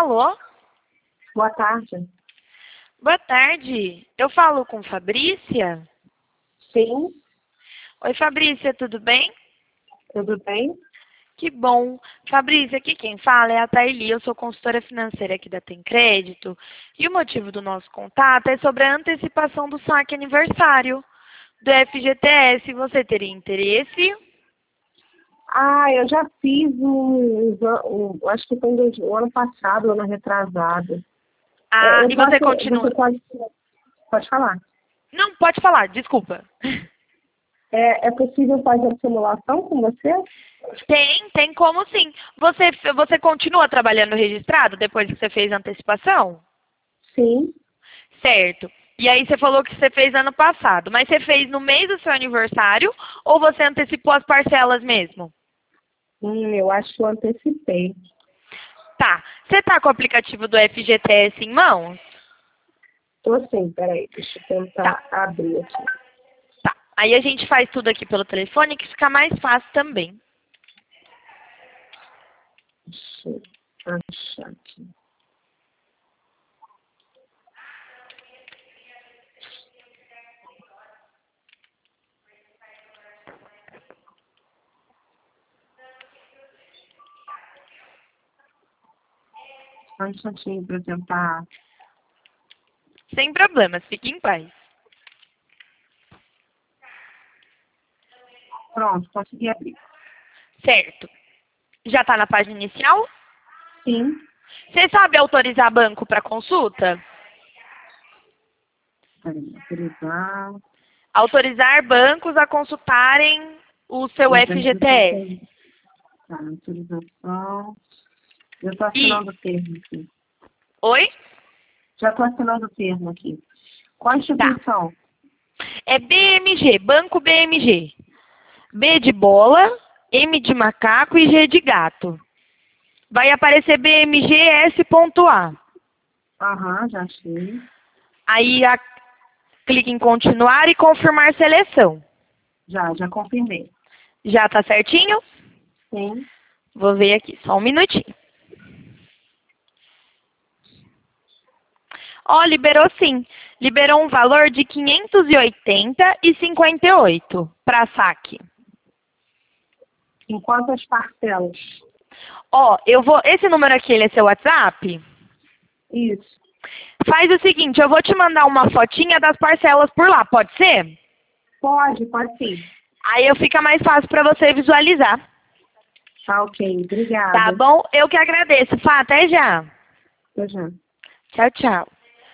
Alô? Boa tarde. Boa tarde. Eu falo com Fabrícia? Sim, Oi, Fabrícia, tudo bem? tudo bem? Que bom. Fabrícia, aqui quem fala é a Taili, eu sou consultora financeira aqui da Tem Crédito. E o motivo do nosso contato é sobre a antecipação do saque aniversário do FGTS. Você teria interesse? Eu já fiz acho que foi o ano passado, ano retrasado. E você continua... Você pode falar. Não, pode falar, desculpa. É possível fazer a simulação com você? Tem como sim. Você continua trabalhando registrado depois que você fez a antecipação? Sim. Certo. E aí você falou que você fez ano passado, mas você fez no mês do seu aniversário ou você antecipou as parcelas mesmo? Eu acho que eu antecipei. Tá. Você tá com o aplicativo do FGTS em mãos? Tô sim, peraí, deixa eu tentar abrir aqui. Tá. Aí a gente faz tudo aqui pelo telefone que fica mais fácil também. Deixa eu achar aqui. Só um instantinho para tentar. Sem problemas, fique em paz. Pronto, consegui abrir. Certo. Já tá na página inicial? Sim. Você sabe autorizar banco para consulta? Peraí, autorizar. Autorizar bancos a consultarem o seu FGTS. Tá, autorização. Eu estou assinando o termo aqui. Oi? Já estou assinando o termo aqui. Qual a Tá. instituição? É BMG, Banco BMG. B de bola, M de macaco e G de gato. Vai aparecer BMGS.A. Aham, já achei. Aí clique em continuar e confirmar seleção. Já confirmei. Já tá certinho? Sim. Vou ver aqui, só um minutinho. Ó, liberou sim. Liberou um valor de R$ 580,58 para saque. Em quantas parcelas? Ó, esse número aqui, ele é seu WhatsApp? Isso. Faz o seguinte, eu vou te mandar uma fotinha das parcelas por lá, pode ser? Pode sim. Aí fica mais fácil para você visualizar. Tá ok, obrigada. Tá bom? Eu que agradeço. Fá, até já. Até já. Tchau, tchau.